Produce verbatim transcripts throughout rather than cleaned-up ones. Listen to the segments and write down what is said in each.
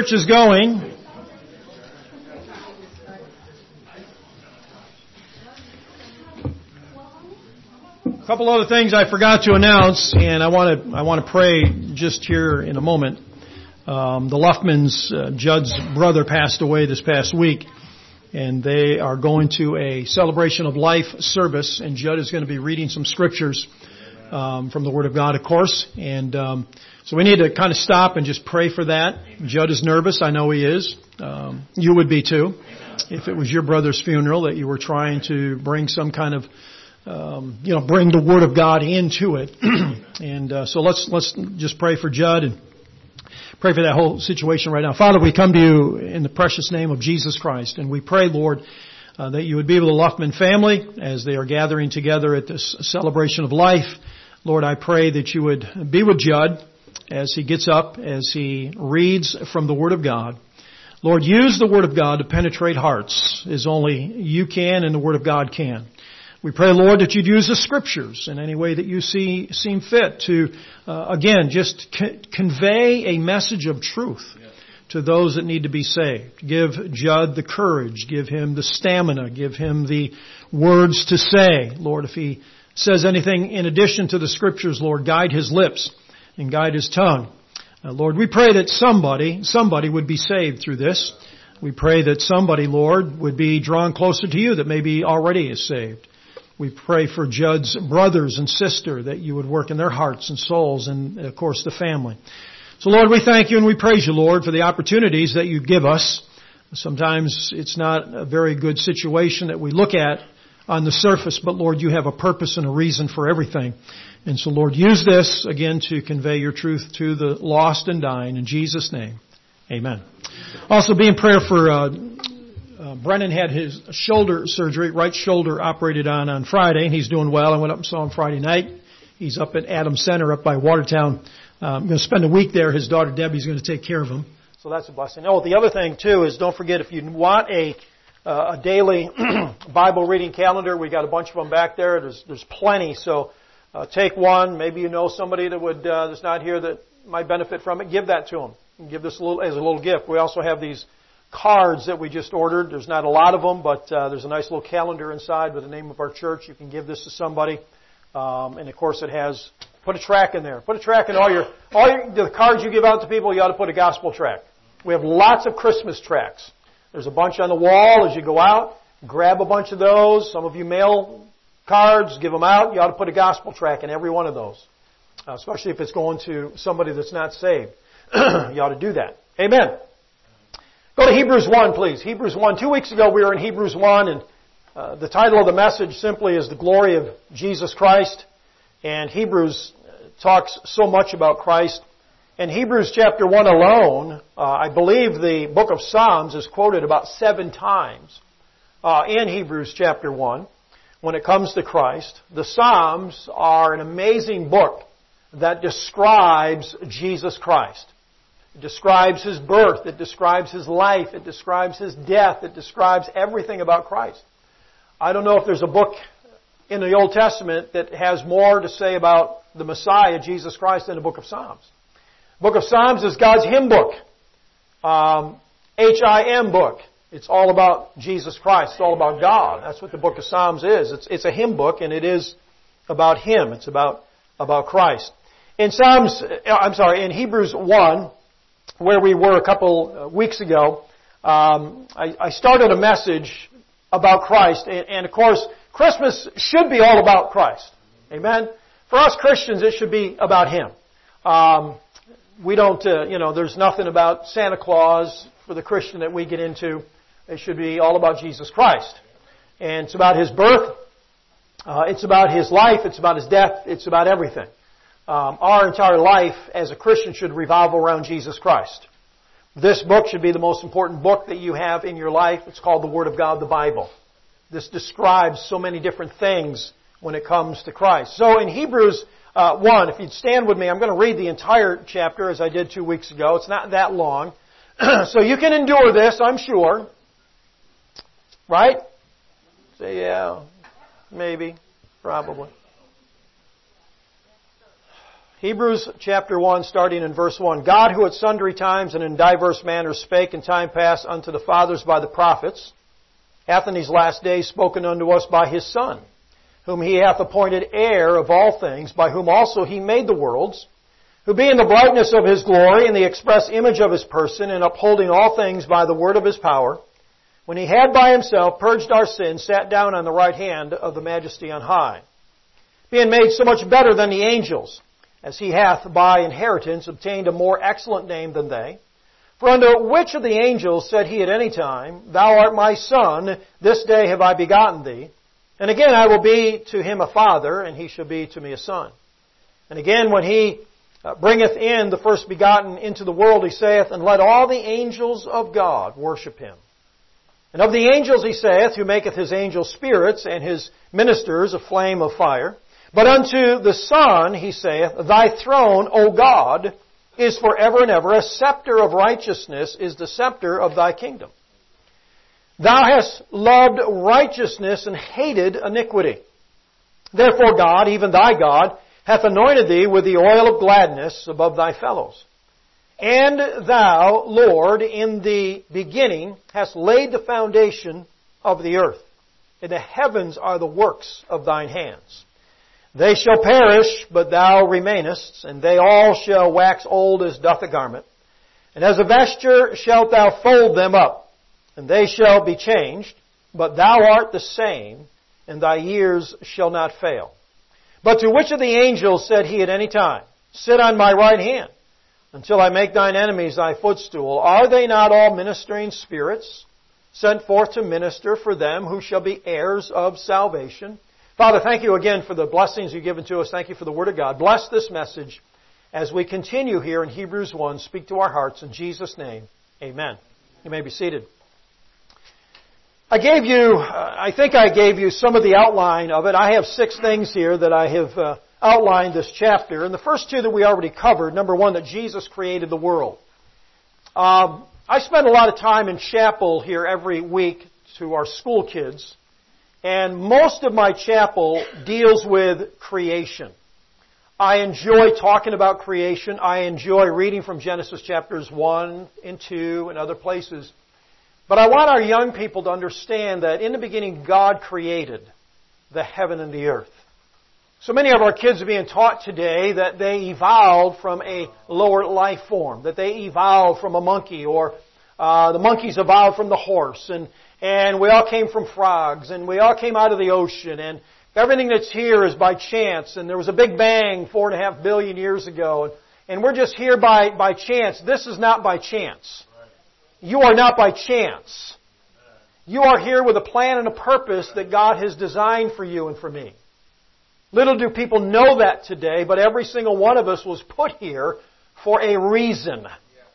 church is going. A couple other things I forgot to announce, and I want to I want to pray just here in a moment. Um, the Luffmans, uh, Judd's brother, passed away this past week, and they are going to a celebration of life service, and Judd is going to be reading some scriptures um, from the Word of God, of course, and um, so we need to kind of stop and just pray for that. Judd is nervous. I know he is. Um, you would be too, if it was your brother's funeral that you were trying to bring some kind of Um, you know, bring the Word of God into it. and uh, so let's let's just pray for Judd and pray for that whole situation right now. Father, we come to you in the precious name of Jesus Christ, and we pray, Lord, uh, that you would be with the Luffman family as they are gathering together at this celebration of life. Lord, I pray that you would be with Judd as he gets up, as he reads from the Word of God. Lord, use the Word of God to penetrate hearts as only you can and the Word of God can. We pray, Lord, that you'd use the Scriptures in any way that you see seem fit to, uh, again, just c- convey a message of truth to those that need to be saved. Give Judd the courage. Give him the stamina. Give him the words to say. Lord, if he says anything in addition to the Scriptures, Lord, guide his lips and guide his tongue. Uh, Lord, we pray that somebody, somebody would be saved through this. We pray that somebody, Lord, would be drawn closer to you that maybe already is saved. We pray for Judd's brothers and sister that you would work in their hearts and souls and, of course, the family. So, Lord, we thank you and we praise you, Lord, for the opportunities that you give us. Sometimes it's not a very good situation that we look at on the surface, but, Lord, you have a purpose and a reason for everything. And so, Lord, use this, again, to convey your truth to the lost and dying. In Jesus' name, amen. Also, be in prayer for... Uh, Uh, Brennan had his shoulder surgery, right shoulder operated on on Friday, and he's doing well. I went up and saw him Friday night. He's up at Adams Center up by Watertown. Uh, I'm going to spend a week there. His daughter Debbie's going to take care of him. So that's a blessing. Oh, the other thing, too, is don't forget if you want a uh, a daily Bible reading calendar, we got a bunch of them back there. There's there's plenty. So uh, take one. Maybe you know somebody that would uh, that's not here that might benefit from it. Give that to them. Give this a little, as a little gift. We also have these cards that we just ordered. There's not a lot of them, but uh, there's a nice little calendar inside with the name of our church. You can give this to somebody. Um, and of course it has, put a track in there. Put a track in all your, all your, the cards you give out to people, you ought to put a gospel track. We have lots of Christmas tracts. There's a bunch on the wall as you go out. Grab a bunch of those. Some of you mail cards, give them out. You ought to put a gospel track in every one of those. Uh, especially if it's going to somebody that's not saved. You ought to do that. Amen. Go to Hebrews one, please. Hebrews one. Two weeks ago we were in Hebrews one, and uh, the title of the message simply is The Glory of Jesus Christ. And Hebrews talks so much about Christ. In Hebrews chapter one alone, uh, I believe the book of Psalms is quoted about seven times uh, in Hebrews chapter one when it comes to Christ. The Psalms are an amazing book that describes Jesus Christ. It describes His birth. It describes His life. It describes His death. It describes everything about Christ. I don't know if there's a book in the Old Testament that has more to say about the Messiah, Jesus Christ, than the book of Psalms. The book of Psalms is God's hymn book. Um, H I M book. It's all about Jesus Christ. It's all about God. That's what the book of Psalms is. It's, it's a hymn book, and it is about Him. It's about, about Christ. In Psalms, I'm sorry, in Hebrews one, where we were a couple weeks ago, um, I, I started a message about Christ. And, and, of course, Christmas should be all about Christ. Amen? For us Christians, it should be about Him. Um, we don't, uh, you know, there's nothing about Santa Claus for the Christian that we get into. It should be all about Jesus Christ. And it's about His birth. Uh, it's about His life. It's about His death. It's about everything. Um, our entire life as a Christian should revolve around Jesus Christ. This book should be the most important book that you have in your life. It's called the Word of God, the Bible. This describes so many different things when it comes to Christ. So in Hebrews uh, one, if you'd stand with me, I'm going to read the entire chapter as I did two weeks ago. It's not that long. So you can endure this, I'm sure. Right? Say, yeah, maybe, probably. Hebrews chapter one, starting in verse one. God, who at sundry times and in diverse manners spake in time past unto the fathers by the prophets, hath in these last days spoken unto us by His Son, whom He hath appointed heir of all things, by whom also He made the worlds, who being the brightness of His glory and the express image of His person, and upholding all things by the word of His power, when He had by Himself purged our sins, sat down on the right hand of the Majesty on high, being made so much better than the angels, as He hath by inheritance obtained a more excellent name than they. For unto which of the angels said He at any time, Thou art my Son, this day have I begotten Thee. And again I will be to him a father, and he shall be to me a son. And again when He bringeth in the first begotten into the world, He saith, And let all the angels of God worship Him. And of the angels He saith, Who maketh His angels spirits, and His ministers a flame of fire. But unto the Son He saith, Thy throne, O God, is forever and ever. A scepter of righteousness is the scepter of Thy kingdom. Thou hast loved righteousness and hated iniquity. Therefore God, even Thy God, hath anointed Thee with the oil of gladness above Thy fellows. And Thou, Lord, in the beginning hast laid the foundation of the earth, and the heavens are the works of Thine hands. They shall perish, but Thou remainest, and they all shall wax old as doth a garment. And as a vesture shalt Thou fold them up, and they shall be changed, but Thou art the same, and Thy years shall not fail. But to which of the angels said He at any time, Sit on my right hand, until I make Thine enemies Thy footstool? Are they not all ministering spirits, sent forth to minister for them who shall be heirs of salvation? Father, thank You again for the blessings You've given to us. Thank You for the Word of God. Bless this message as we continue here in Hebrews one. Speak to our hearts in Jesus' name. Amen. You may be seated. I gave you, uh, I think I gave you some of the outline of it. I have six things here that I have uh, outlined this chapter. And the first two that we already covered. Number one, that Jesus created the world. Um, I spend a lot of time in chapel here every week to our school kids. And most of my chapel deals with creation. I enjoy talking about creation. I enjoy reading from Genesis chapters one and two and other places. But I want our young people to understand that in the beginning God created the heaven and the earth. So many of our kids are being taught today that they evolved from a lower life form, that they evolved from a monkey, or uh, the monkeys evolved from the horse, and And we all came from frogs, and we all came out of the ocean, and everything that's here is by chance, and there was a big bang four and a half billion years ago, and, and we're just here by, by chance. This is not by chance. You are not by chance. You are here with a plan and a purpose that God has designed for you and for me. Little do people know that today, but every single one of us was put here for a reason.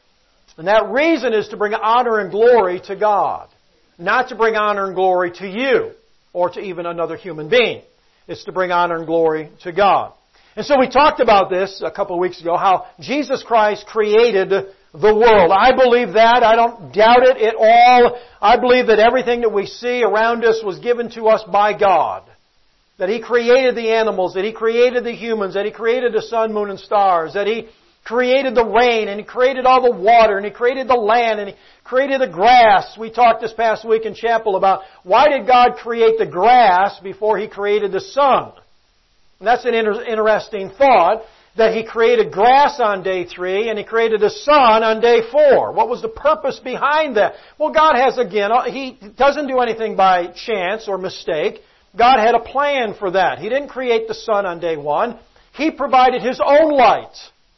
And that reason is to bring honor and glory to God. Not to bring honor and glory to you or to even another human being. It's to bring honor and glory to God. And so we talked about this a couple of weeks ago, how Jesus Christ created the world. I believe that. I don't doubt it at all. I believe that everything that we see around us was given to us by God. That He created the animals, that He created the humans, that He created the sun, moon, and stars, that He created the rain, and He created all the water, and He created the land, and He created the grass. We talked this past week in chapel about why did God create the grass before He created the sun? And that's an inter- interesting thought, that He created grass on day three and He created the sun on day four. What was the purpose behind that? Well, God has, again, He doesn't do anything by chance or mistake. God had a plan for that. He didn't create the sun on day one. He provided His own light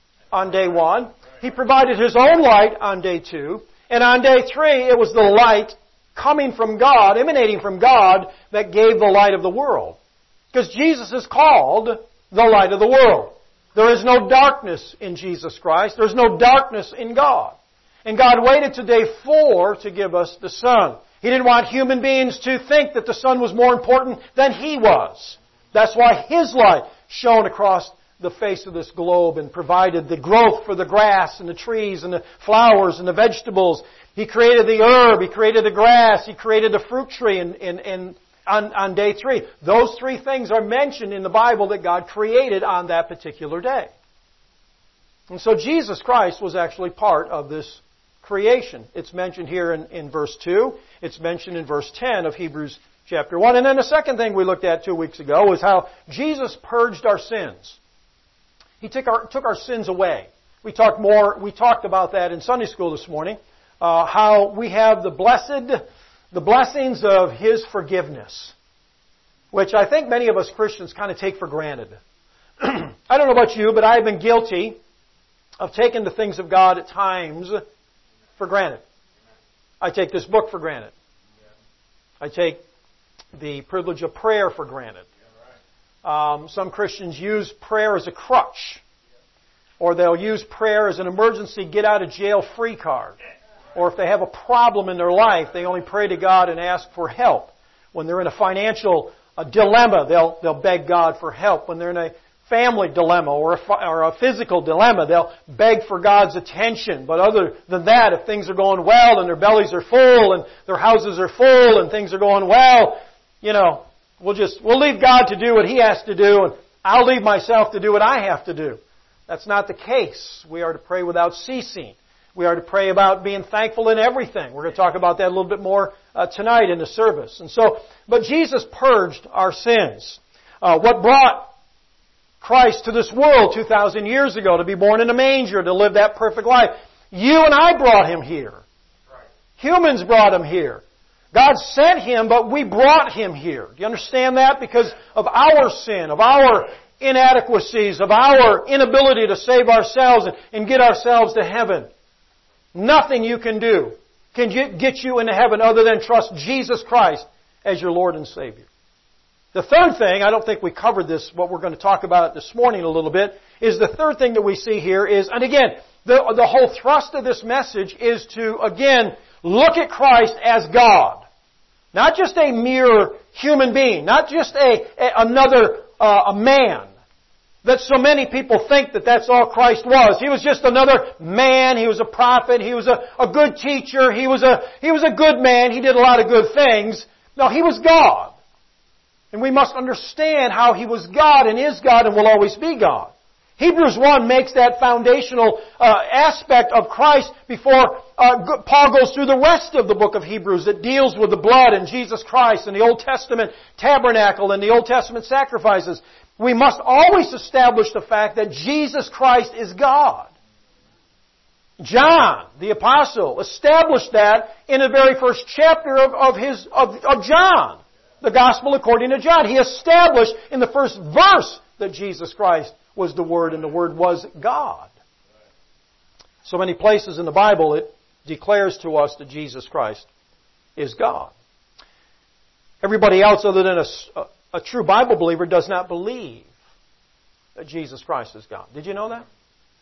on day one. He provided His own light on day two. And on day three, it was the light coming from God, emanating from God, that gave the light of the world. Because Jesus is called the light of the world. There is no darkness in Jesus Christ. There's no darkness in God. And God waited to day four to give us the sun. He didn't want human beings to think that the sun was more important than He was. That's why His light shone across the face of this globe and provided the growth for the grass and the trees and the flowers and the vegetables. He created the herb, He created the grass, He created the fruit tree in, in, in, on, on day three. Those three things are mentioned in the Bible that God created on that particular day. And so Jesus Christ was actually part of this creation. It's mentioned here in, in verse two. It's mentioned in verse ten of Hebrews chapter one. And then the second thing we looked at two weeks ago was how Jesus purged our sins. He took our, took our sins away. We talked more, we talked about that in Sunday school this morning. Uh, how we have the blessed, the blessings of His forgiveness, which I think many of us Christians kind of take for granted. I don't know about you, but I've been guilty of taking the things of God at times for granted. I take this book for granted. I take the privilege of prayer for granted. Um, some Christians use prayer as a crutch, or they'll use prayer as an emergency get-out-of-jail-free card. Or if they have a problem in their life, they only pray to God and ask for help. When they're in a financial a dilemma, they'll they'll beg God for help. When they're in a family dilemma or a, or a physical dilemma, they'll beg for God's attention. But other than that, if things are going well and their bellies are full and their houses are full and things are going well, you know, we'll just we'll leave God to do what He has to do, and I'll leave myself to do what I have to do. That's not the case. We are to pray without ceasing. We are to pray about being thankful in everything. We're going to talk about that a little bit more uh, tonight in the service. And so, but Jesus purged our sins. Uh, what brought Christ to this world two thousand years ago, to be born in a manger, to live that perfect life? You and I brought Him here. Humans brought Him here. God sent Him, but we brought Him here. Do you understand that? Because of our sin, of our inadequacies, of our inability to save ourselves and, and get ourselves to heaven. Nothing you can do can get you into heaven other than trust Jesus Christ as your Lord and Savior. The third thing, I don't think we covered this, what we're going to talk about this morning a little bit, is the third thing that we see here is, and again, the, the whole thrust of this message is to, again, look at Christ as God. Not just a mere human being, not just a, a another uh, a man. That so many people think that that's all Christ was. He was just another man. He was a prophet. He was a, a good teacher. He was a, he was a good man. He did a lot of good things. No, He was God. And we must understand how He was God and is God and will always be God. Hebrews one makes that foundational uh, aspect of Christ before uh, Paul goes through the rest of the book of Hebrews that deals with the blood and Jesus Christ and the Old Testament tabernacle and the Old Testament sacrifices. We must always establish the fact that Jesus Christ is God. John, the apostle, established that in the very first chapter of, of his of, of John, the Gospel according to John. He established in the first verse that Jesus Christ was the Word and the Word was God. So many places in the Bible it declares to us that Jesus Christ is God. Everybody else other than a, a true Bible believer does not believe that Jesus Christ is God. Did you know that?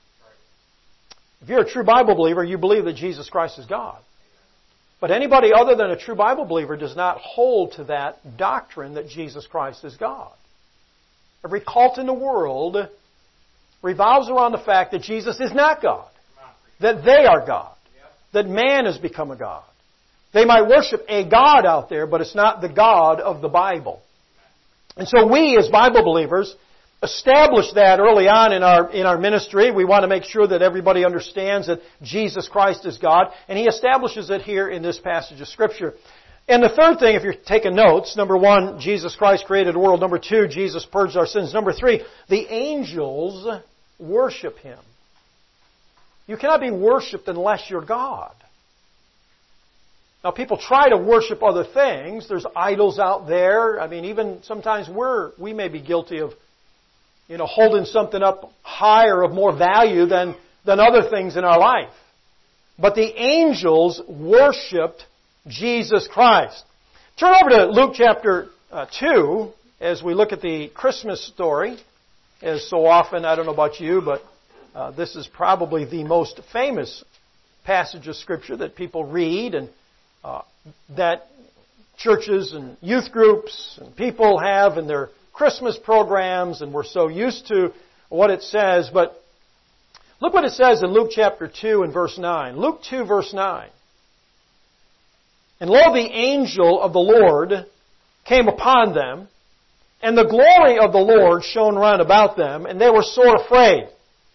If you're a true Bible believer, you believe that Jesus Christ is God. But anybody other than a true Bible believer does not hold to that doctrine that Jesus Christ is God. Every cult in the world revolves around the fact that Jesus is not God. That they are God. That man has become a God. They might worship a God out there, but it's not the God of the Bible. And so we, as Bible believers, establish that early on in our in our ministry. We want to make sure that everybody understands that Jesus Christ is God, and He establishes it here in this passage of Scripture. And the third thing, if you're taking notes, number one, Jesus Christ created the world. Number two, Jesus purged our sins. Number three, the angels worship Him. You cannot be worshipped unless you're God. Now, people try to worship other things. There's idols out there. I mean, even sometimes we're we may be guilty of, you know, holding something up higher of more value than than other things in our life. But the angels worshipped Jesus Christ. Turn over to Luke chapter uh, two as we look at the Christmas story. As so often, I don't know about you, but uh, this is probably the most famous passage of Scripture that people read and uh, that churches and youth groups and people have in their Christmas programs, and we're so used to what it says. But look what it says in Luke chapter two and verse nine. Luke two verse nine. And lo, the angel of the Lord came upon them, and the glory of the Lord shone round about them, and they were sore afraid.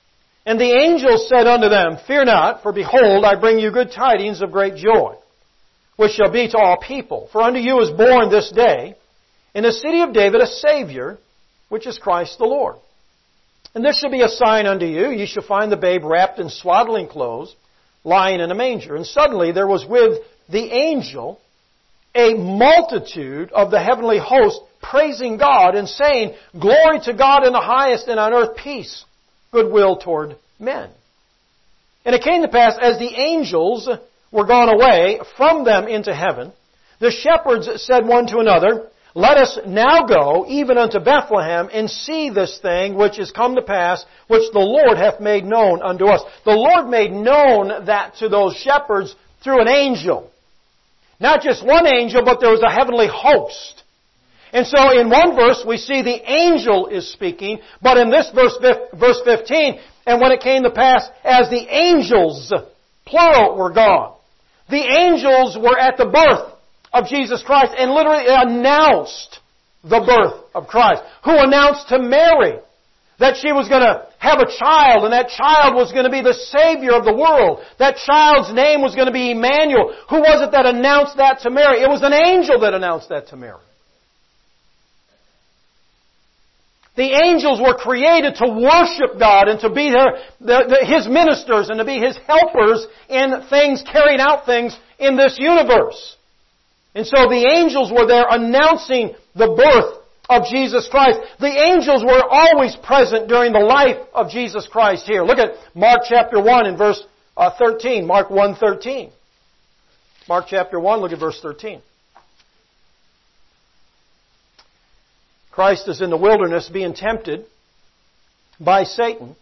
And the angel said unto them, Fear not, for behold, I bring you good tidings of great joy, which shall be to all people. For unto you is born this day in the city of David a Savior, which is Christ the Lord. And this shall be a sign unto you. Ye shall find the babe wrapped in swaddling clothes, lying in a manger. And suddenly there was with the angel a multitude of the heavenly host praising God and saying, Glory to God in the highest, and on earth peace, goodwill toward men. And it came to pass, as the angels were gone away from them into heaven, the shepherds said one to another, Let us now go even unto Bethlehem, and see this thing which is come to pass, which the Lord hath made known unto us. The Lord made known that to those shepherds through an angel. Not just one angel, but there was a heavenly host. And so in one verse we see the angel is speaking, but in this verse, verse fifteen, and when it came to pass, as the angels, plural, were gone. The angels were at the birth of Jesus Christ and literally announced the birth of Christ. Who announced to Mary that she was going to have a child, and that child was going to be the Savior of the world. That child's name was going to be Emmanuel. Who was it that announced that to Mary? It was an angel that announced that to Mary. The angels were created to worship God and to be their, the, the, His ministers and to be His helpers in things, carrying out things in this universe. And so the angels were there announcing the birth of Jesus Christ. The angels were always present during the life of Jesus Christ here. Look at Mark chapter one and verse uh, thirteen. Mark one thirteen. Mark chapter one, look at verse thirteen. Christ is in the wilderness being tempted by Satan.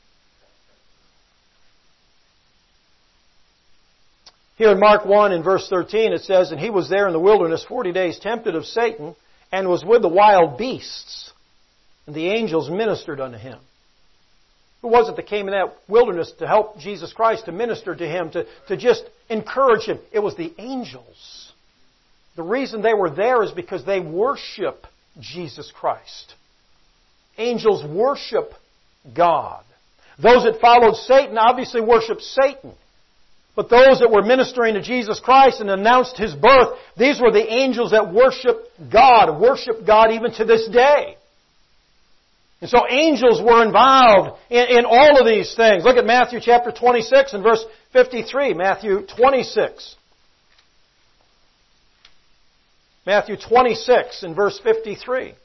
Here in Mark one and verse thirteen it says, And he was there in the wilderness forty days tempted of Satan, and was with the wild beasts, and the angels ministered unto him. Who was it that came in that wilderness to help Jesus Christ, to minister to Him, to, to just encourage Him? It was the angels. The reason they were there is because they worship Jesus Christ. Angels worship God. Those that followed Satan obviously worshiped Satan. But those that were ministering to Jesus Christ and announced His birth, these were the angels that worship God, worship God even to this day. And so angels were involved in, in all of these things. Look at Matthew chapter twenty-six and verse fifty-three. Matthew twenty-six. Matthew twenty-six and verse fifty-three.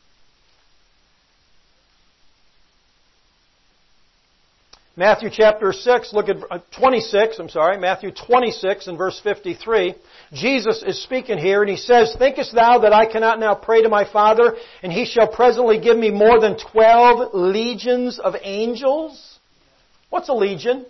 Matthew chapter six, look at twenty-six, I'm sorry, Matthew twenty-six and verse fifty-three. Jesus is speaking here and He says, Thinkest thou that I cannot now pray to my Father, and He shall presently give me more than twelve legions of angels? What's a legion?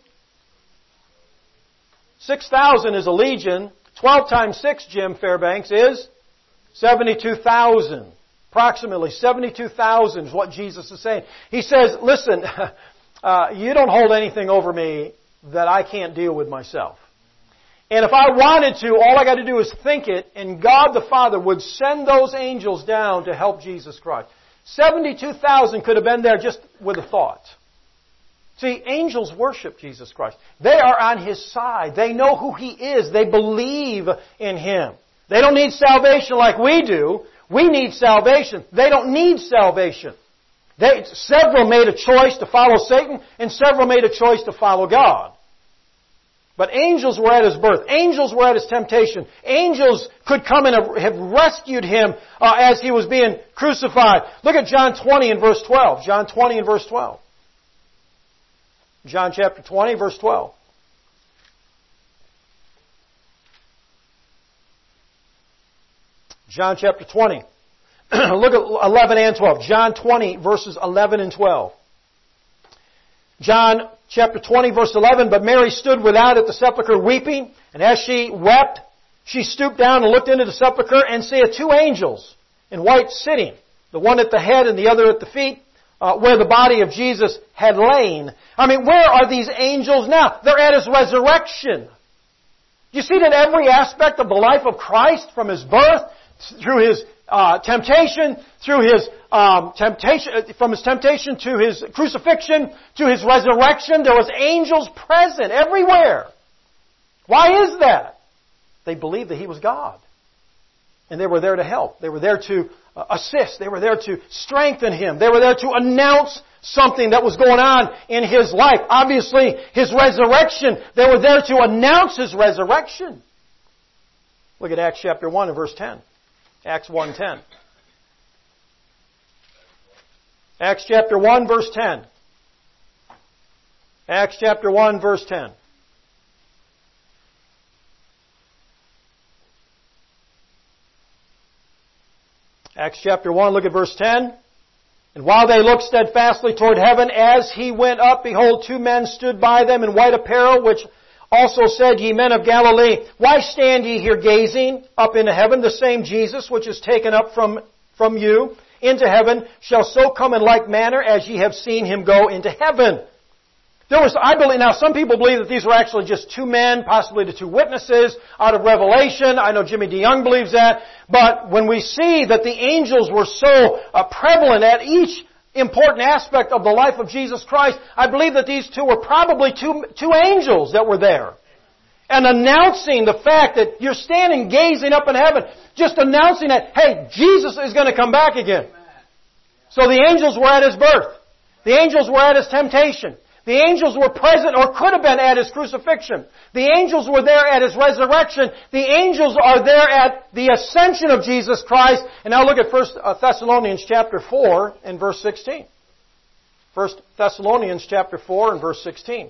Six thousand is a legion. Twelve times six, Jim Fairbanks, is seventy-two thousand. Approximately seventy-two thousand is what Jesus is saying. He says, listen, Uh, you don't hold anything over me that I can't deal with myself. And if I wanted to, all I got to do is think it, and God the Father would send those angels down to help Jesus Christ. seventy-two thousand could have been there just with a thought. See, angels worship Jesus Christ. They are on His side. They know who He is. They believe in Him. They don't need salvation like we do. We need salvation. They don't need salvation. They, several made a choice to follow Satan, and several made a choice to follow God. But angels were at His birth. Angels were at His temptation. Angels could come and have rescued Him uh, as He was being crucified. Look at John twenty and verse twelve. John twenty and verse twelve. John chapter twenty, verse twelve. John chapter twenty. Look at eleven and twelve. John twenty, verses eleven and twelve. John chapter twenty, verse eleven, But Mary stood without at the sepulchre weeping, and as she wept, she stooped down and looked into the sepulchre, and saw two angels in white sitting, the one at the head and the other at the feet, uh, where the body of Jesus had lain. I mean, where are these angels now? They're at His resurrection. You see that every aspect of the life of Christ, from His birth, through His uh, temptation, through His um, temptation, from His temptation to His crucifixion to His resurrection, there was angels present everywhere. Why is that? They believed that He was God. And they were there to help. They were there to uh, assist. They were there to strengthen Him. They were there to announce something that was going on in His life. Obviously, His resurrection. They were there to announce His resurrection. Look at Acts chapter one and verse ten. Acts one ten. Acts chapter one verse ten. Acts chapter one verse ten. Acts chapter one, look at verse ten. And while they looked steadfastly toward heaven, as He went up, behold, two men stood by them in white apparel, which also said, Ye men of Galilee, why stand ye here gazing up into heaven? The same Jesus, which is taken up from, from you into heaven, shall so come in like manner as ye have seen Him go into heaven. There was, I believe, now some people believe that these were actually just two men, possibly the two witnesses out of Revelation. I know Jimmy DeYoung believes that. But when we see that the angels were so uh, prevalent at each important aspect of the life of Jesus Christ, I believe that these two were probably two, two angels that were there. And announcing the fact that you're standing gazing up in heaven, just announcing that, hey, Jesus is going to come back again. So the angels were at His birth. The angels were at His temptation. The angels were present or could have been at His crucifixion. The angels were there at His resurrection. The angels are there at the ascension of Jesus Christ. And now look at First Thessalonians chapter four and verse sixteen. First Thessalonians chapter four and verse sixteen.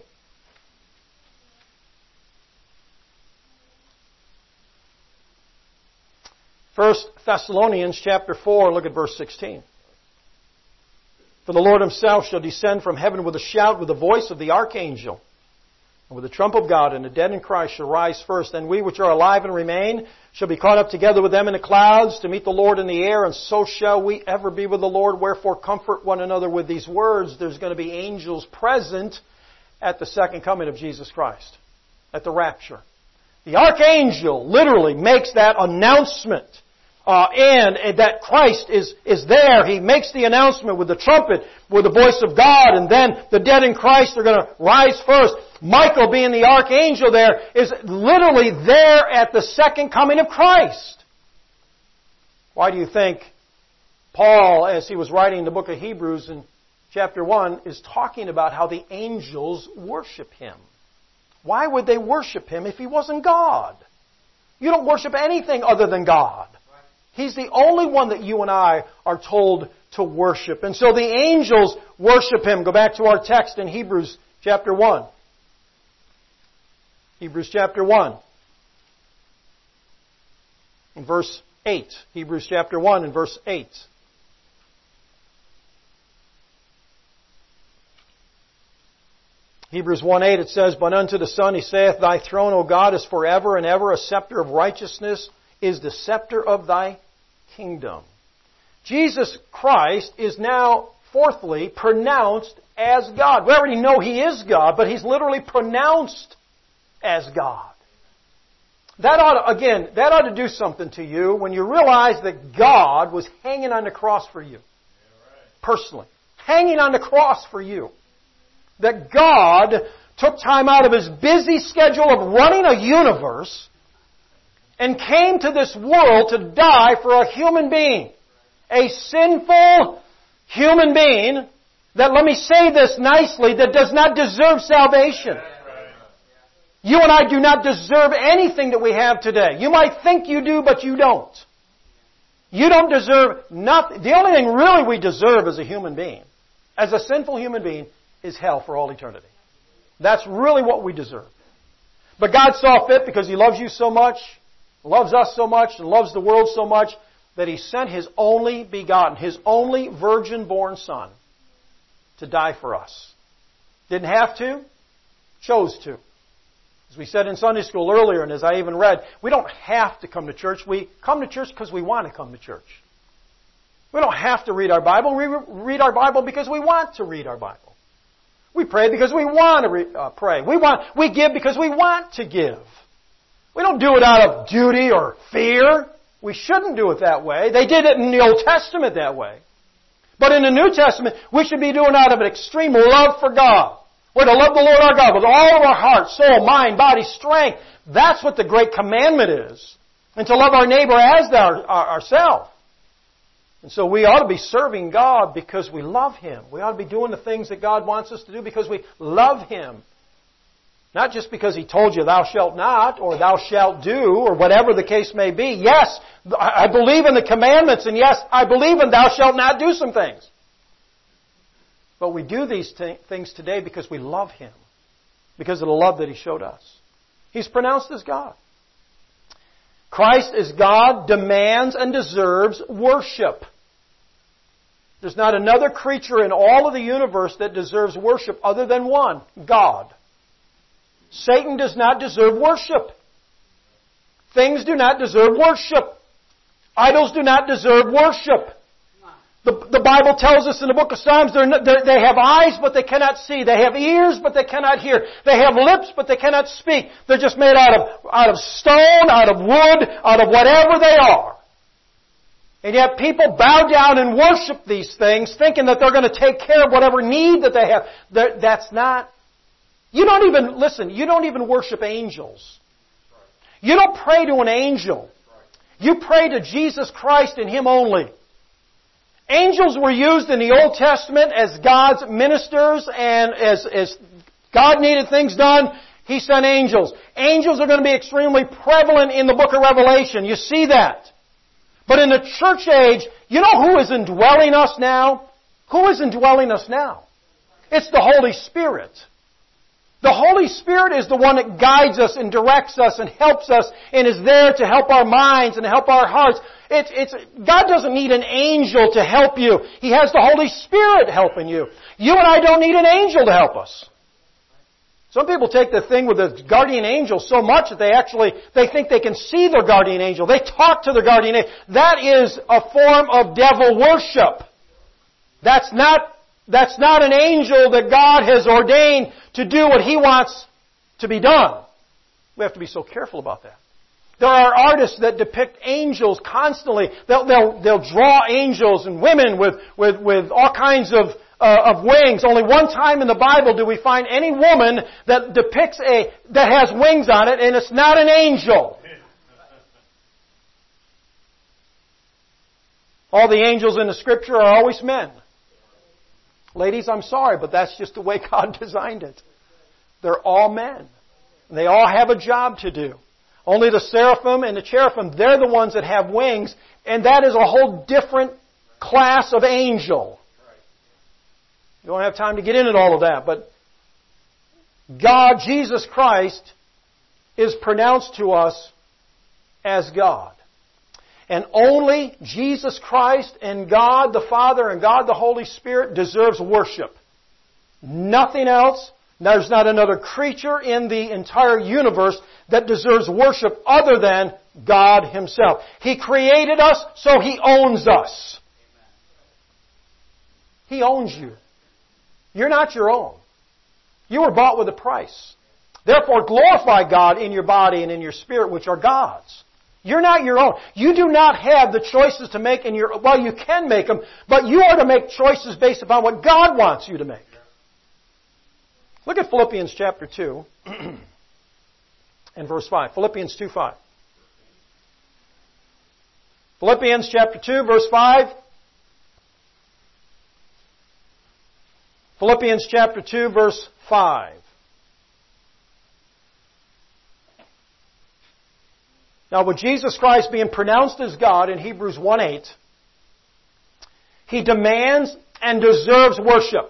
First Thessalonians chapter four, look at verse sixteen. For the Lord Himself shall descend from heaven with a shout, with the voice of the archangel, and with the trump of God, and the dead in Christ shall rise first. And we which are alive and remain shall be caught up together with them in the clouds to meet the Lord in the air, and so shall we ever be with the Lord. Wherefore comfort one another with these words. There's going to be angels present at the second coming of Jesus Christ, at the rapture. The archangel literally makes that announcement. Uh, and, and that Christ is, is there. He makes the announcement with the trumpet, with the voice of God, and then the dead in Christ are going to rise first. Michael, being the archangel there, is literally there at the second coming of Christ. Why do you think Paul, as he was writing the book of Hebrews in chapter one, is talking about how the angels worship Him? Why would they worship Him if He wasn't God? You don't worship anything other than God. He's the only one that you and I are told to worship. And so the angels worship Him. Go back to our text in Hebrews chapter one. Hebrews chapter one. In verse eight. Hebrews chapter one and verse eight. Hebrews one eight, it says, But unto the Son He saith, Thy throne, O God, is forever and ever. A scepter of righteousness is the scepter of Thy kingdom. Jesus Christ is now, fourthly, pronounced as God. We already know He is God, but He's literally pronounced as God. That ought to, again, that ought to do something to you when you realize that God was hanging on the cross for you. Personally. Hanging on the cross for you. That God took time out of His busy schedule of running a universe and came to this world to die for a human being. A sinful human being that, let me say this nicely, that does not deserve salvation. You and I do not deserve anything that we have today. You might think you do, but you don't. You don't deserve nothing. The only thing really we deserve as a human being, as a sinful human being, is hell for all eternity. That's really what we deserve. But God saw fit, because He loves you so much, loves us so much, and loves the world so much, that He sent His only begotten, His only virgin-born Son to die for us. Didn't have to, chose to. As we said in Sunday school earlier, and as I even read, we don't have to come to church. We come to church because we want to come to church. We don't have to read our Bible. We read our Bible because we want to read our Bible. We pray because we want to re- uh, pray. We want, we give because we want to give. We don't do it out of duty or fear. We shouldn't do it that way. They did it in the Old Testament that way. But in the New Testament, we should be doing out of an extreme love for God. We're to love the Lord our God with all of our heart, soul, mind, body, strength. That's what the great commandment is. And to love our neighbor as our, our, ourselves. And so we ought to be serving God because we love Him. We ought to be doing the things that God wants us to do because we love Him. Not just because He told you, thou shalt not, or thou shalt do, or whatever the case may be. Yes, I believe in the commandments, and yes, I believe in thou shalt not do some things. But we do these t- things today because we love Him. Because of the love that He showed us. He's pronounced as God. Christ as God demands and deserves worship. There's not another creature in all of the universe that deserves worship other than one, God. Satan does not deserve worship. Things do not deserve worship. Idols do not deserve worship. The, the Bible tells us in the book of Psalms they're, they're, they have eyes but they cannot see. They have ears but they cannot hear. They have lips but they cannot speak. They're just made out of, out of stone, out of wood, out of whatever they are. And yet people bow down and worship these things thinking that they're going to take care of whatever need that they have. They're, that's not. You don't even, listen, you don't even worship angels. You don't pray to an angel. You pray to Jesus Christ and Him only. Angels were used in the Old Testament as God's ministers, and as, as God needed things done, He sent angels. Angels are going to be extremely prevalent in the book of Revelation. You see that. But in the church age, you know who is indwelling us now? Who is indwelling us now? It's the Holy Spirit. The Holy Spirit is the one that guides us and directs us and helps us and is there to help our minds and help our hearts. It's, it's, God doesn't need an angel to help you. He has the Holy Spirit helping you. You and I don't need an angel to help us. Some people take the thing with the guardian angel so much that they actually, they think they can see their guardian angel. They talk to their guardian angel. That is a form of devil worship. That's not That's not an angel that God has ordained to do what He wants to be done. We have to be so careful about that. There are artists that depict angels constantly. They'll, they'll, they'll draw angels and women with, with, with all kinds of, uh, of wings. Only one time in the Bible do we find any woman that depicts a, that has wings on it, and it's not an angel. All the angels in the Scripture are always men. Ladies, I'm sorry, but that's just the way God designed it. They're all men. They all have a job to do. Only the seraphim and the cherubim, they're the ones that have wings, and that is a whole different class of angel. You don't have time to get into all of that, but God, Jesus Christ, is pronounced to us as God. And only Jesus Christ and God the Father and God the Holy Spirit deserves worship. Nothing else. There's not another creature in the entire universe that deserves worship other than God Himself. He created us, so He owns us. He owns you. You're not your own. You were bought with a price. Therefore, glorify God in your body and in your spirit, which are God's. You're not your own. You do not have the choices to make in your... Well, you can make them, but you are to make choices based upon what God wants you to make. Look at Philippians chapter two and verse five. Philippians two five. Philippians chapter two, verse five. Philippians chapter two, verse five. Now, with Jesus Christ being pronounced as God in Hebrews one eight, He demands and deserves worship.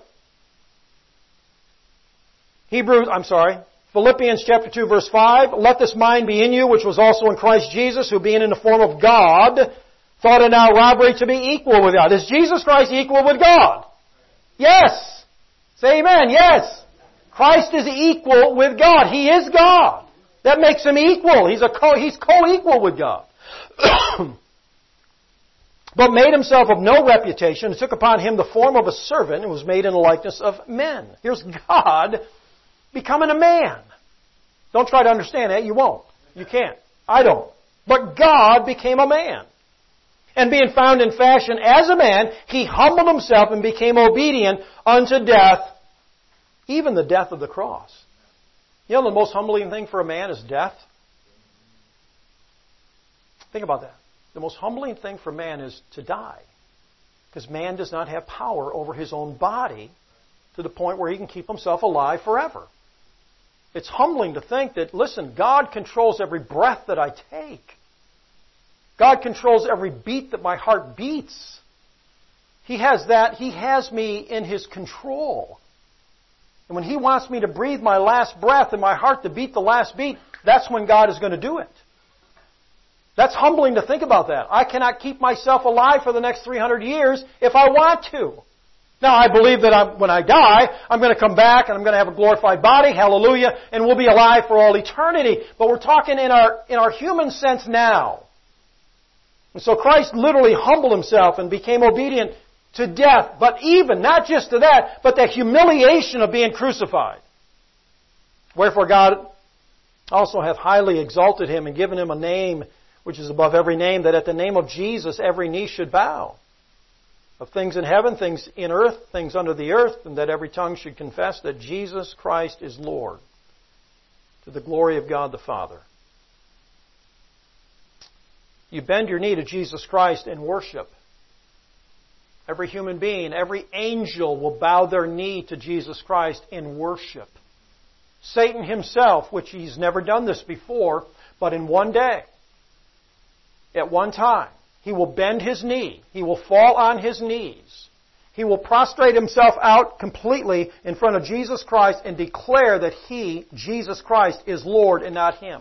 Hebrews, I'm sorry, Philippians chapter two, verse five, let this mind be in you, which was also in Christ Jesus, who being in the form of God, thought it not robbery to be equal with God. Is Jesus Christ equal with God? Yes. Say amen. Yes. Christ is equal with God. He is God. That makes Him equal. He's a co- he's co-equal with God. But made Himself of no reputation, and took upon Him the form of a servant, and was made in the likeness of men. Here's God becoming a man. Don't try to understand that. You won't. You can't. I don't. But God became a man. And being found in fashion as a man, He humbled Himself and became obedient unto death, even the death of the cross. You know the most humbling thing for a man is death? Think about that. The most humbling thing for man is to die. Because man does not have power over his own body to the point where he can keep himself alive forever. It's humbling to think that, listen, God controls every breath that I take. God controls every beat that my heart beats. He has that. He has me in His control. And when He wants me to breathe my last breath and my heart to beat the last beat, that's when God is going to do it. That's humbling to think about that. I cannot keep myself alive for the next three hundred years if I want to. Now, I believe that I'm, when I die, I'm going to come back and I'm going to have a glorified body, hallelujah, and we'll be alive for all eternity. But we're talking in our, in our human sense now. And so Christ literally humbled Himself and became obedient to death. But even, not just to that, but the humiliation of being crucified. Wherefore God also hath highly exalted Him and given Him a name which is above every name, that at the name of Jesus every knee should bow. Of things in heaven, things in earth, things under the earth, and that every tongue should confess that Jesus Christ is Lord, to the glory of God the Father. You bend your knee to Jesus Christ in worship. Every human being, every angel will bow their knee to Jesus Christ in worship. Satan himself, which he's never done this before, but in one day, at one time, he will bend his knee. He will fall on his knees. He will prostrate himself out completely in front of Jesus Christ and declare that He, Jesus Christ, is Lord and not him.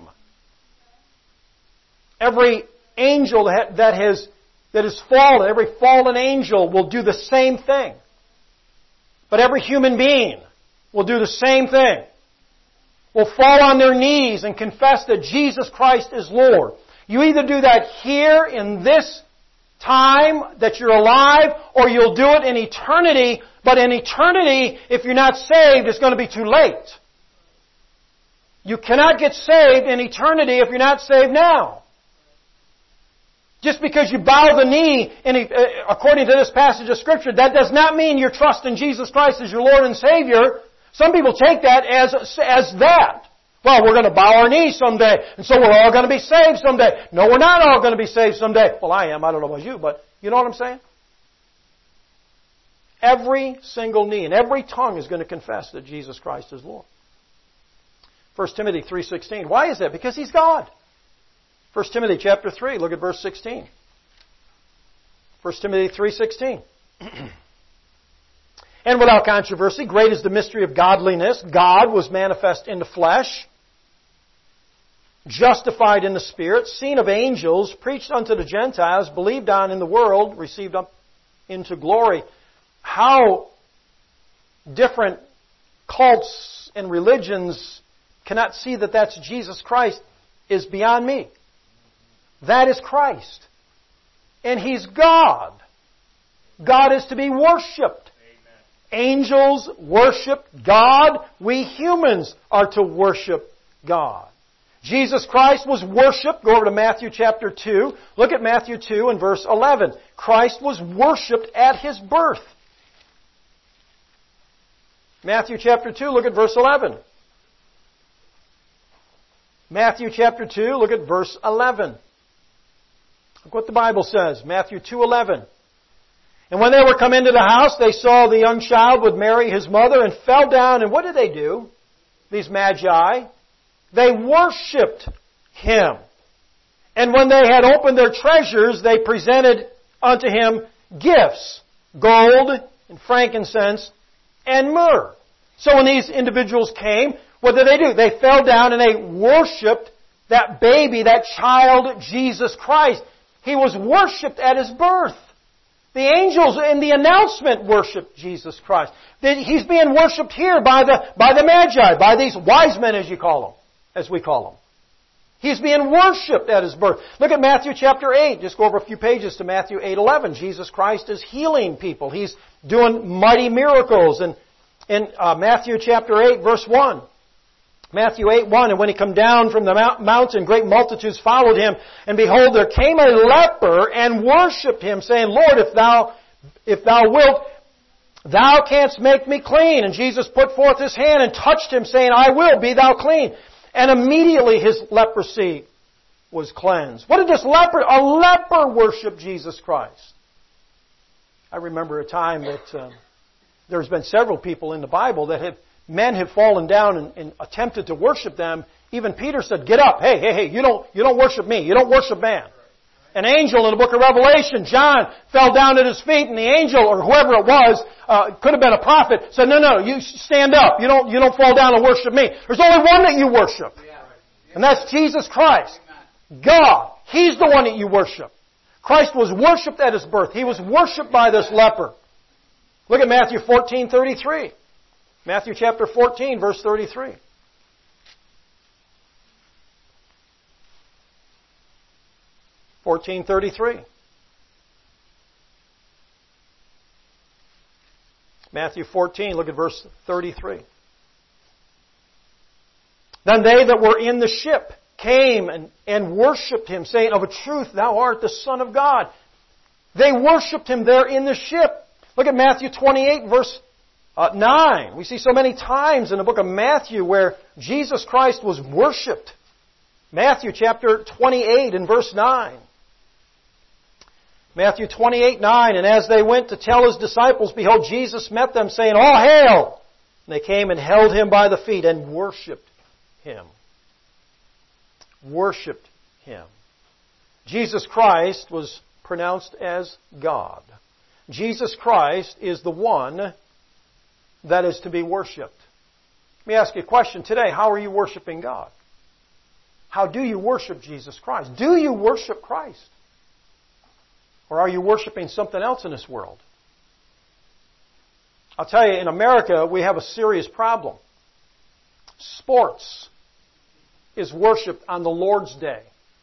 Every angel that has, that has fallen, every fallen angel will do the same thing. But every human being will do the same thing. Will fall on their knees and confess that Jesus Christ is Lord. You either do that here in this time that you're alive, or you'll do it in eternity. But in eternity, if you're not saved, it's going to be too late. You cannot get saved in eternity if you're not saved now. Just because you bow the knee, in, uh, according to this passage of Scripture, that does not mean you're trusting Jesus Christ as your Lord and Savior. Some people take that as, as that. Well, we're going to bow our knees someday, and so we're all going to be saved someday. No, we're not all going to be saved someday. Well, I am. I don't know about you, but you know what I'm saying? Every single knee and every tongue is going to confess that Jesus Christ is Lord. First Timothy three sixteen. Why is that? Because He's God. First Timothy chapter three, look at verse sixteen. First Timothy three sixteen. And without controversy, great is the mystery of godliness. God was manifest in the flesh, justified in the Spirit, seen of angels, preached unto the Gentiles, believed on in the world, received up into glory. How different cults and religions cannot see that that's Jesus Christ is beyond me. That is Christ. And He's God. God is to be worshipped. Angels worship God. We humans are to worship God. Jesus Christ was worshipped. Go over to Matthew chapter two. Look at Matthew two and verse eleven. Christ was worshipped at His birth. Matthew chapter two, look at verse eleven. Matthew chapter two, look at verse eleven. Look what the Bible says. Matthew two eleven. And when they were come into the house, they saw the young child with Mary his mother, and fell down. And what did they do? These magi. They worshipped Him. And when they had opened their treasures, they presented unto Him gifts, gold and frankincense and myrrh. So when these individuals came, what did they do? They fell down and they worshipped that baby, that child, Jesus Christ. He was worshipped at His birth. The angels in the announcement worshiped Jesus Christ. He's being worshipped here by the, by the Magi, by these wise men as you call them, as we call them. He's being worshipped at His birth. Look at Matthew chapter eight. Just go over a few pages to Matthew eight eleven. Jesus Christ is healing people. He's doing mighty miracles. And in uh, Matthew chapter eight verse one, Matthew eight one, and when he come down from the mountain, great multitudes followed him. And behold, there came a leper and worshipped him, saying, Lord, if thou, if thou wilt, thou canst make me clean. And Jesus put forth his hand and touched him, saying, I will, be thou clean. And immediately his leprosy was cleansed. What did this leper, a leper worship Jesus Christ? I remember a time that um, there's been several people in the Bible that have, men have fallen down and, and attempted to worship them. Even Peter said, get up. Hey, hey, hey, you don't, you don't worship me. You don't worship man. An angel in the book of Revelation, John, fell down at his feet, and the angel, or whoever it was, uh, could have been a prophet, said, no, no, you stand up. You don't, you don't fall down and worship me. There's only one that you worship. And that's Jesus Christ. God. He's the one that you worship. Christ was worshipped at His birth. He was worshipped by this leper. Look at Matthew fourteen thirty-three. Matthew chapter fourteen, verse thirty-three. fourteen thirty-three. Matthew fourteen, look at verse thirty-three. Then they that were in the ship came and, and worshipped Him, saying, of a truth, Thou art the Son of God. They worshipped Him there in the ship. Look at Matthew twenty-eight, verse uh, nine. We see so many times in the book of Matthew where Jesus Christ was worshipped. Matthew chapter twenty-eight and verse nine. Matthew twenty-eight, nine, and as they went to tell His disciples, behold, Jesus met them, saying, All hail! And they came and held Him by the feet and worshipped Him. Worshipped Him. Jesus Christ was pronounced as God. Jesus Christ is the one that is to be worshipped. Let me ask you a question today. How are you worshiping God? How do you worship Jesus Christ? Do you worship Christ? Or are you worshiping something else in this world? I'll tell you, in America, we have a serious problem. Sports is worshipped on the Lord's Day.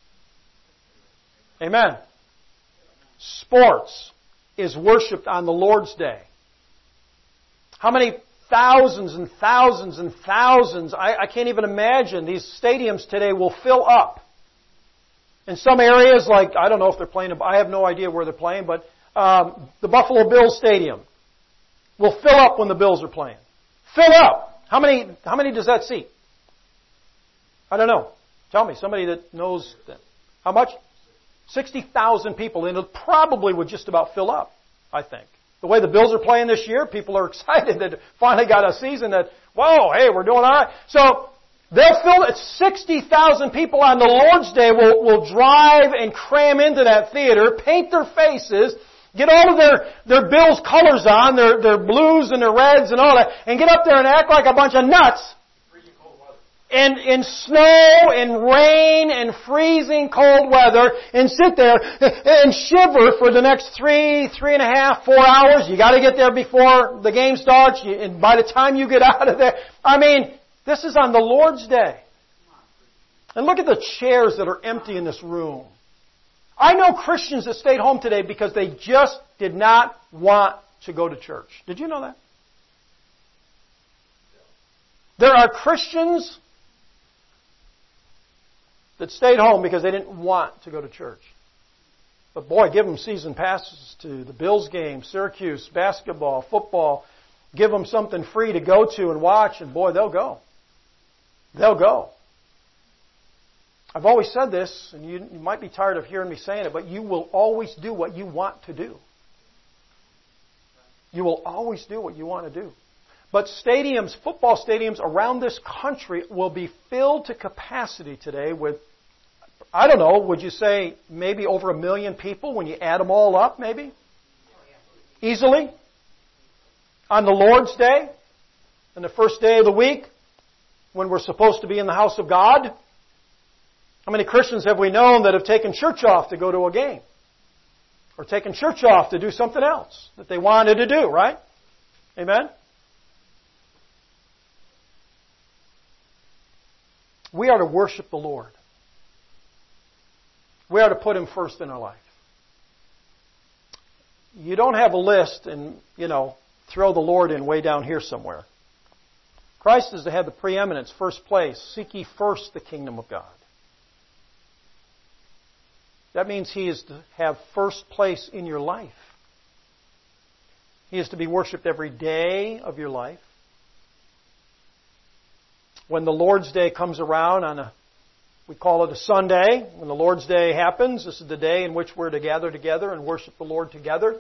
Amen. Sports is worshipped on the Lord's Day. How many thousands and thousands and thousands, I, I can't even imagine, these stadiums today will fill up. In some areas, like, I don't know if they're playing, I have no idea where they're playing, but um, the Buffalo Bills Stadium will fill up when the Bills are playing. Fill up! How many, how many does that seat? I don't know. Tell me, somebody that knows that. How much? sixty thousand people, and it probably would just about fill up, I think. The way the Bills are playing this year, people are excited that finally got a season that, whoa, hey, we're doing all right. So, they'll fill it. sixty thousand people on the Lord's Day will, will drive and cram into that theater, paint their faces, get all of their, their Bills colors on, their, their blues and their reds and all that, and get up there and act like a bunch of nuts. And in snow and rain and freezing cold weather, and sit there and shiver for the next three, three and a half, four hours. You got to get there before the game starts, and by the time you get out of there, I mean, this is on the Lord's Day. And look at the chairs that are empty in this room. I know Christians that stayed home today because they just did not want to go to church. Did you know that? There are Christians that stayed home because they didn't want to go to church. But boy, give them season passes to the Bills game, Syracuse, basketball, football. Give them something free to go to and watch, and boy, they'll go. They'll go. I've always said this, and you, you might be tired of hearing me saying it, but you will always do what you want to do. You will always do what you want to do. But stadiums, football stadiums around this country will be filled to capacity today with, I don't know, would you say maybe over a million people when you add them all up, maybe? Easily? On the Lord's Day? On the first day of the week? When we're supposed to be in the house of God? How many Christians have we known that have taken church off to go to a game? Or taken church off to do something else that they wanted to do, right? Amen? We are to worship the Lord. We are to put Him first in our life. You don't have a list and, you know, throw the Lord in way down here somewhere. Christ is to have the preeminence, first place. Seek ye first the kingdom of God. That means He is to have first place in your life. He is to be worshipped every day of your life. When the Lord's Day comes around on a, we call it a Sunday. When the Lord's Day happens, this is the day in which we're to gather together and worship the Lord together.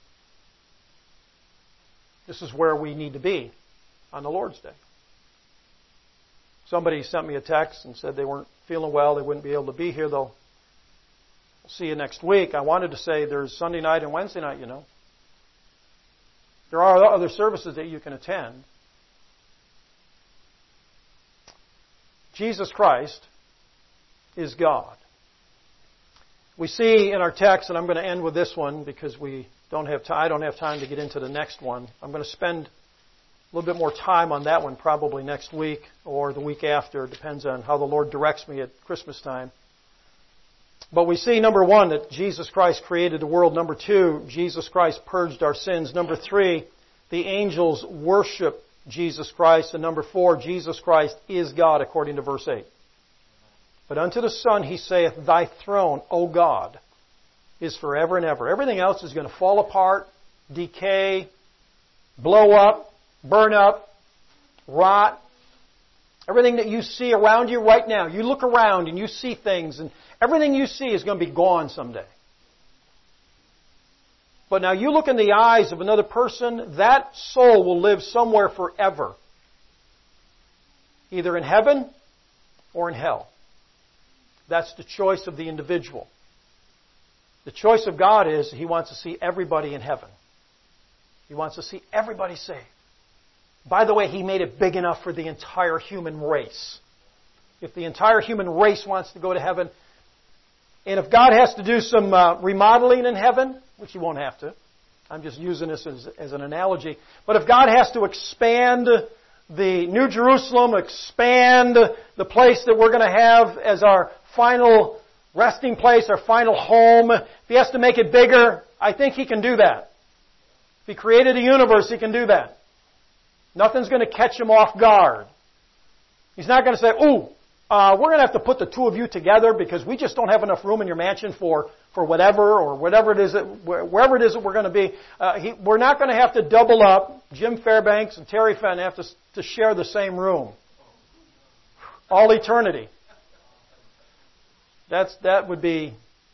This is where we need to be on the Lord's Day. Somebody sent me a text and said they weren't feeling well, they wouldn't be able to be here. They'll see you next week. I wanted to say there's Sunday night and Wednesday night, you know. There are other services that you can attend. Jesus Christ is God. We see in our text, and I'm going to end with this one because we don't have time, I don't have time to get into the next one. I'm going to spend a little bit more time on that one probably next week or the week after. It depends on how the Lord directs me at Christmas time. But we see, number one, that Jesus Christ created the world. Number two, Jesus Christ purged our sins. Number three, the angels worship Jesus Christ. And number four, Jesus Christ is God, according to verse eight. But unto the Son He saith, Thy throne, O God, is forever and ever. Everything else is going to fall apart, decay, blow up, burn up, rot. Everything that you see around you right now, you look around and you see things, and everything you see is going to be gone someday. But now you look in the eyes of another person, that soul will live somewhere forever. Either in heaven or in hell. That's the choice of the individual. The choice of God is He wants to see everybody in heaven. He wants to see everybody saved. By the way, He made it big enough for the entire human race. If the entire human race wants to go to heaven, and if God has to do some uh, remodeling in heaven, which He won't have to, I'm just using this as, as an analogy, but if God has to expand the New Jerusalem, expand the place that we're going to have as our final resting place, our final home, if He has to make it bigger, I think He can do that. If He created a universe, He can do that. Nothing's going to catch Him off guard. He's not going to say, ooh, uh, we're going to have to put the two of you together because we just don't have enough room in your mansion for, for whatever or whatever it is that, wherever it is that we're going to be. Uh, he, we're not going to have to double up. Jim Fairbanks and Terry Fenn have to, to share the same room. All eternity. That's, that would be...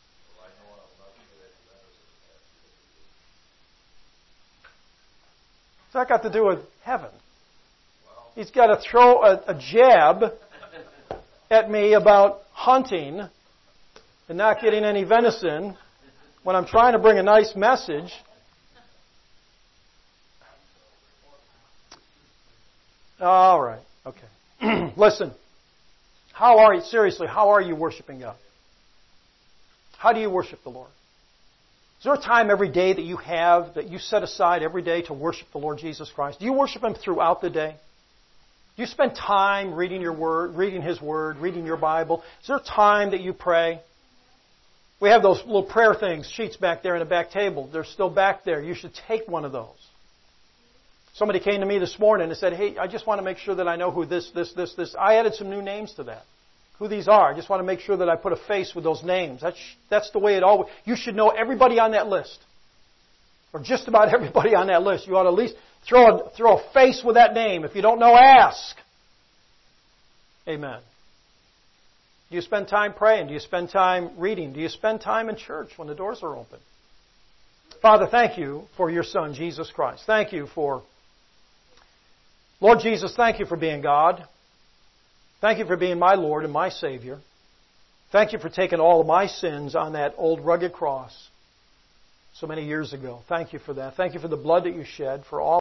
What's that got to do with heaven? He's got to throw a, a jab at me about hunting and not getting any venison when I'm trying to bring a nice message. All right. Okay. Listen. How are you, seriously, how are you worshiping God? How do you worship the Lord? Is there a time every day that you have, that you set aside every day to worship the Lord Jesus Christ? Do you worship Him throughout the day? Do you spend time reading your Word, reading His Word, reading your Bible? Is there a time that you pray? We have those little prayer things, sheets back there in the back table. They're still back there. You should take one of those. Somebody came to me this morning and said, hey, I just want to make sure that I know who this, this, this, this. I added some new names to that. Who these are. I just want to make sure that I put a face with those names. That's, that's the way it always... You should know everybody on that list. Or just about everybody on that list. You ought to at least throw a, throw a face with that name. If you don't know, ask. Amen. Do you spend time praying? Do you spend time reading? Do you spend time in church when the doors are open? Father, thank you for your Son, Jesus Christ. Thank you for... Lord Jesus, thank you for being God. Thank you for being my Lord and my Savior. Thank you for taking all of my sins on that old rugged cross so many years ago. Thank you for that. Thank you for the blood that you shed for all